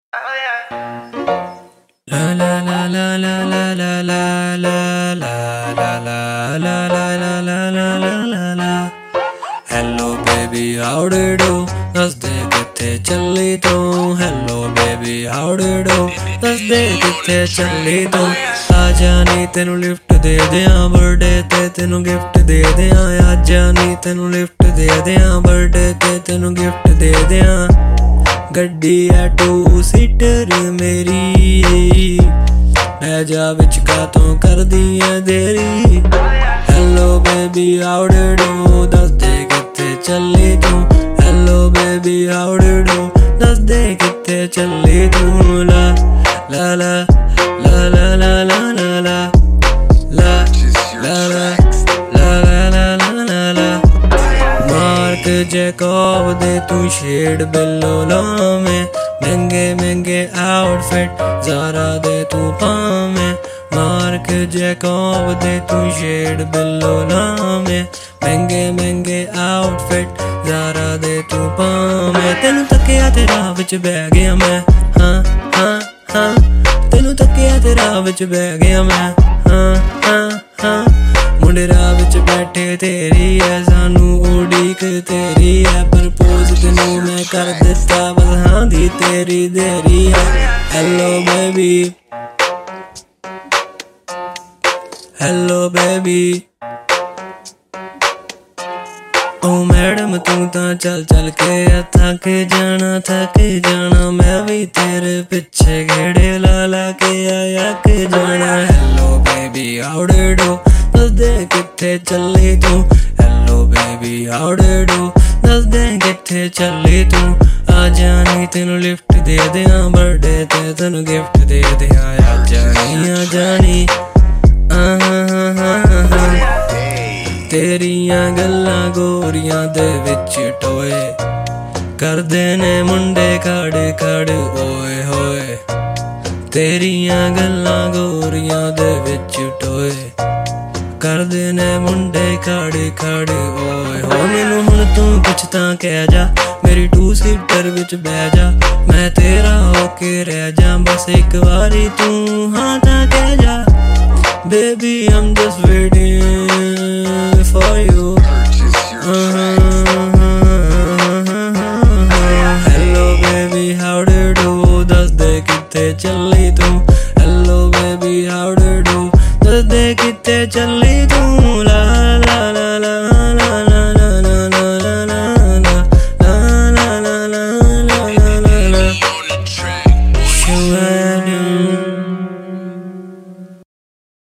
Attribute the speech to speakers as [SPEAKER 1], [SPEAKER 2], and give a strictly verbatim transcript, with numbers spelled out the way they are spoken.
[SPEAKER 1] La la la la la la la la la la la la la la la la la la la. Hello baby, how do you do? ਦੱਸ ਦੇ ਕਿੱਥੇ ਚੱਲੀ ਤੂੰ? Hello baby, how do you do? ਦੱਸ ਦੇ ਕਿੱਥੇ ਚੱਲੀ ਤੂੰ? ਆ ਜਾਨੀ ਤੈਨੂੰ ਲਿਫਟ ਦੇ ਦਿਆਂ, ਬਰਥਡੇ ਤੇ ਤੈਨੂੰ ਗਿਫਟ ਦੇ ਦਿਆਂ। ਆ ਜਾਨੀ ਤੈਨੂੰ ਲਿਫਟ ਦੇ ਦਿਆਂ, ਬਰਥਡੇ ਤੇ ਤੈਨੂੰ ਗਿਫਟ ਦੇ ਦਿਆਂ। ਗੱਡੀ ਐ ਟੂ ਸੀਟਰ ਮੇਰੀ, ਲੈ ਜਾ ਵਿੱਚ ਕਾਤੋਂ ਕਰਦੀ ਐ ਦੇਰੀ। Hello baby, how do you do? ਦੱਸ ਦੇ ਕਿੱਥੇ ਚੱਲੀ ਤੂੰ? Hello baby, how do you do? ਦੱਸ ਦੇ ਕਿੱਥੇ ਚੱਲੀ ਤੂੰ? ਲਾ ਲਾ ਲਾ ਲਾ ਲਾ ਲਾ ਲਾ ਲਾ ਲਾ ਲਾ ਲਾ ਲਾ ਲਾ। ਮਾਰਕ ਜੈਕੋਬ ਦੇ ਤੂੰ ਸ਼ੇਡ ਬਿੱਲੋ ਲਾਵੇਂ, ਮਹਿੰਗੇ ਮਹਿੰਗੇ ਆਊਟਫਿਟ ਜ਼ਾਰਾ ਦੇ ਤੂੰ ਪਾਵੇਂ। ਮਾਰਕ ਜੈਕੋਬ ਦੇ ਤੂੰ ਸ਼ੇਡ ਬਿੱਲੋ ਲਾਵੇਂ, ਮਹਿੰਗੇ ਮਹਿੰਗੇ ਆਊਟਫਿਟ ਜ਼ਾਰਾ ਦੇ ਤੂੰ ਪਾਵੇਂ। ਤੈਨੂੰ ਤੱਕਿਆ ਤੇ ਰਾਹ ਵਿੱਚ ਬਹਿ ਗਿਆ ਮੈਂ, ਹਾਂ ਹਾਂ ਹਾਂ। ਤੈਨੂੰ ਤੱਕਿਆ ਤੇ ਰਾਹ ਵਿੱਚ ਬਹਿ ਗਿਆ ਮੈਂ, ਹਾਂ ਹਾਂ ਹਾਂ। ਮੁੰਡੇ ਰਾਹ ਵਿੱਚ ਬੈਠੇ ਤੇਰੀ ਐ, ਸਾਨੂੰ ਉਡੀਕ ਤੇਰੀ ਐ। ਪ੍ਰਪੋਜ਼ ਤੈਨੂੰ ਮੈਂ ਕਰ ਦਿੱਤਾ, ਬਸ ਹਾਂ ਦੀ ਤੇਰੀ ਦੇਰੀ ਐ। Hello baby, hello baby। ਓ ਮੈਡਮ ਤੂੰ ਤਾਂ ਚੱਲ ਚੱਲ ਕੇ ਥੱਕ ਜਾਣਾ ਥੱਕ ਜਾਣਾ, ਮੈਂ ਵੀ ਤੇਰੇ ਪਿੱਛੇ ਗੇੜੇ ਲਾ ਲਾ ਕੇ ਆਇਆ ਕਿ ਜਾਣਾ। Hello baby, how do you do? ਦੱਸ ਦੇ ਕਿੱਥੇ ਚੱਲੀ ਤੂੰ? Hello baby, how do you do? ਦੱਸ ਦੇ ਕਿੱਥੇ ਚੱਲੀ ਤੂੰ? ਆ ਜਾਨੀ ਤੈਨੂੰ ਲਿਫਟ ਦੇ ਦਿਆਂ, ਬਰਥਡੇ ਤੇ ਤੈਨੂੰ ਗਿਫਟ ਦੇ ਦਿਆਂ। ਆ ਜਾਨੀ ਆ ਜਾਨੀ ਤੇਰੀਆਂ ਗੱਲਾਂ ਗੋਰੀਆਂ ਦੇ ਵਿੱਚ ਟੋਏ ਕਰਦੇ ਨੇ ਮੁੰਡੇ ਖੜ ਖੜ ਓਏ ਹੋਏ। ਤੇਰੀਆਂ ਗੱਲਾਂ ਗੋਰੀਆਂ ਦੇ ਵਿੱਚ ਟੋਏ ਕਰਦੇ ਨੇ ਮੁੰਡੇ ਖੜ ਖੜ ਓਏ ਹੋਏ। ਮੈਨੂੰ ਹੁਣ ਤੂੰ ਕੁਛ ਤਾਂ ਕਹਿ ਜਾ, ਮੇਰੀ ਟੂ ਸੀਟਰ ਵਿੱਚ ਬਹਿ ਜਾ। ਮੈਂ ਤੇਰਾ ਹੋ ਕੇ ਰਹਿ ਜਾ, ਬਸ ਇੱਕ ਵਾਰੀ ਤੂੰ ਹਾਂ ਤਾਂ ਕਹਿ ਜਾ। Baby, I'm just waiting for you. Hello baby, how do you do? ਦੱਸ ਦੇ ਕਿੱਥੇ ਚੱਲੀ ਤੂੰ? Hello baby, how do you do? ਦੱਸ ਦੇ ਕਿੱਥੇ ਚੱਲੀ ਤੂੰ? ਲਾ ਲਾ ਲਾ ਲਾ ਲਾ ਲਾ ਲਾ ਲਾ ਲਾ ਲਾ ਲਾ ਲਾ ਲਾ ਲਾ ਲਾ ਲਾ ਲਾ ਲਾ।